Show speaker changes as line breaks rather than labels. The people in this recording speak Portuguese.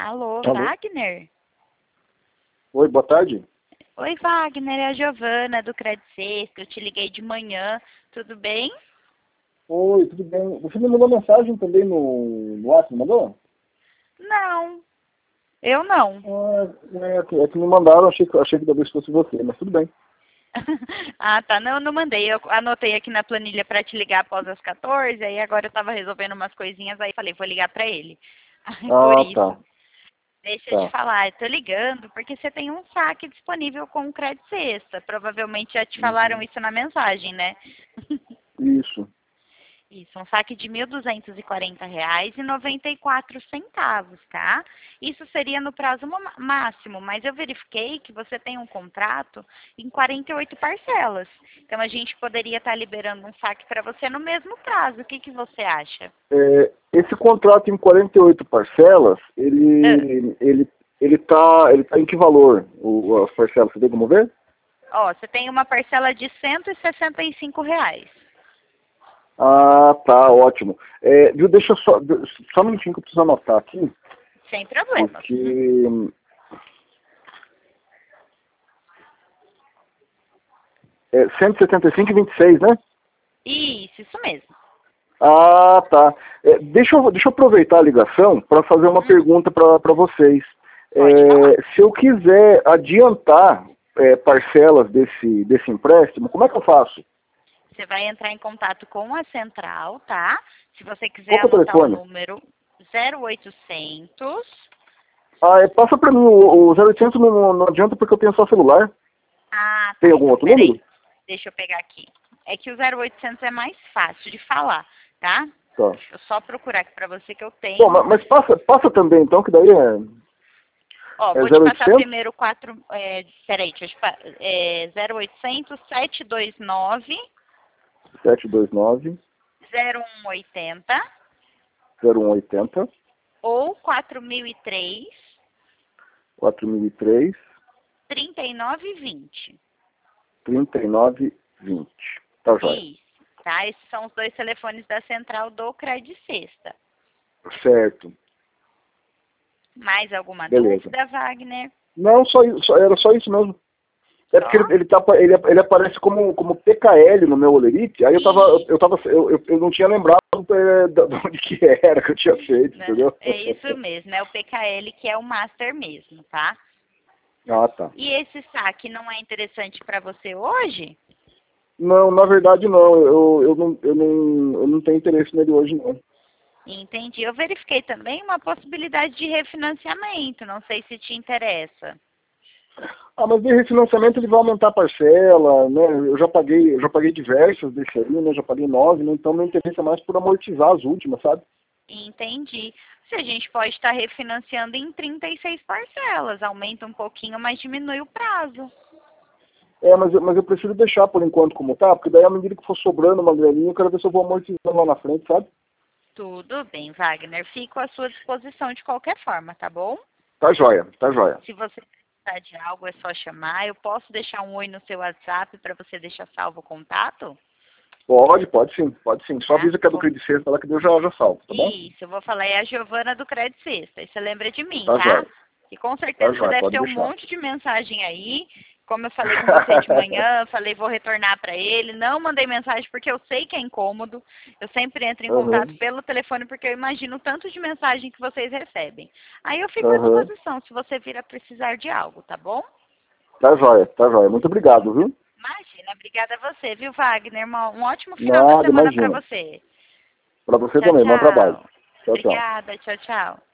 Alô,
Alô?
Wagner?
Oi, boa tarde.
Oi, Wagner, é a Giovana do Credit Sexta. Eu te liguei de manhã, tudo bem?
Oi, tudo bem? Você me mandou mensagem também no WhatsApp, mandou?
Não, eu não.
É que me mandaram, achei que talvez fosse você, mas tudo bem.
Ah, tá, não, eu não mandei. Eu anotei aqui na planilha para te ligar após as 14, aí agora eu tava resolvendo umas coisinhas, aí falei, vou ligar para ele. Ai, por
Ah,
isso.
tá,
Deixa eu te
tá.
falar, eu tô ligando porque você tem um saque disponível com o Credit Sexta. Provavelmente já te falaram
Uhum.
isso na mensagem, né?
Isso.
Isso, um saque de R$ 1.240,94, tá? Isso seria no prazo máximo, mas eu verifiquei que você tem um contrato em 48 parcelas. Então, a gente poderia estar liberando um saque para você no mesmo prazo. O que você acha?
Esse contrato em 48 parcelas,
Ah,
ele tá em que valor? As parcelas, você tem como ver?
ó, você tem uma parcela de R$ 165.
Ah, tá, ótimo. Viu, deixa eu só um minutinho que eu preciso anotar aqui,
Sem problemas. Uhum.
porque é 175,26, né?
Isso mesmo.
Ah, tá. Deixa eu aproveitar a ligação para fazer uma
Hum,
pergunta para vocês.
pode falar.
Se eu quiser adiantar parcelas desse empréstimo, como é que eu faço?
Você vai entrar em contato com a central, tá? Se você quiser
Qual que é o
anotar o
telefone?
número 0800.
Passa para mim, o 0800 não adianta porque eu tenho só celular.
Ah,
Tem
tá.
algum
Então,
outro número?
peraí. Deixa eu pegar aqui. É que o 0800 é mais fácil de falar, tá?
Tá.
Deixa eu só procurar aqui pra você que eu
Bom,
tenho.
mas passa também então, que daí
Ó,
é
vou te passar
0800
primeiro quatro. Peraí, deixa eu te pa- 0800 729
729
0180
0180
ou 4003
4003
3920.
3920. Tá, joia.
Isso, tá? Esses são os dois telefones da central do Credit Sexta.
Certo.
Mais alguma
Beleza.
dúvida, Wagner?
Não, era só isso mesmo. É porque
Só?
ele aparece como PKL no meu Olerite, aí
Isso,
eu não tinha lembrado de onde que era que eu tinha feito,
né?
entendeu?
É isso mesmo, é o PKL que é o Master mesmo, tá?
Ah, tá.
E esse saque não é interessante para você hoje?
Não, na verdade não. Eu não tenho interesse nele hoje, não.
Entendi. Eu verifiquei também uma possibilidade de refinanciamento, não sei se te interessa.
Mas de refinanciamento ele vai aumentar a parcela, né? Eu já paguei diversas desse aí, né? Já paguei 9, né? Então meu interesse é mais por amortizar as últimas, sabe?
Entendi. Se a gente pode estar refinanciando em 36 parcelas, aumenta um pouquinho, mas diminui o prazo.
Mas eu prefiro deixar por enquanto como tá, porque daí à medida que for sobrando uma graninha, eu quero ver se eu vou amortizando lá na frente, sabe?
Tudo bem, Wagner. Fico à sua disposição de qualquer forma, tá bom?
Tá joia, tá joia.
Se você precisar de algo, é só chamar. Eu posso deixar um oi no seu WhatsApp para você deixar salvo o contato?
Pode sim, pode sim. Só
Tá?
avisa que é do Credit Sexta lá que Deus já salvo, tá bom?
Isso, eu vou falar, é a Giovana do Credit Sexta. E você lembra de mim,
Tá
tá?
joia,
E com
tá
certeza você
joia,
deve
pode
ter um
deixar.
monte de mensagem aí. Como eu falei com você de manhã, falei vou retornar para ele. Não mandei mensagem porque eu sei que é incômodo. Eu sempre entro em contato
Aham,
pelo telefone porque eu imagino o tanto de mensagem que vocês recebem. Aí eu fico à
aham.
disposição se você vir a precisar de algo, tá bom?
Tá joia, tá joia. Muito obrigado, viu?
Imagina, obrigada a você, viu, Wagner? Um ótimo final de
Nada,
semana para
imagina.
você.
Pra você
Tchau,
também, bom trabalho.
tchau.
Tchau, tchau.
Obrigada, tchau, tchau.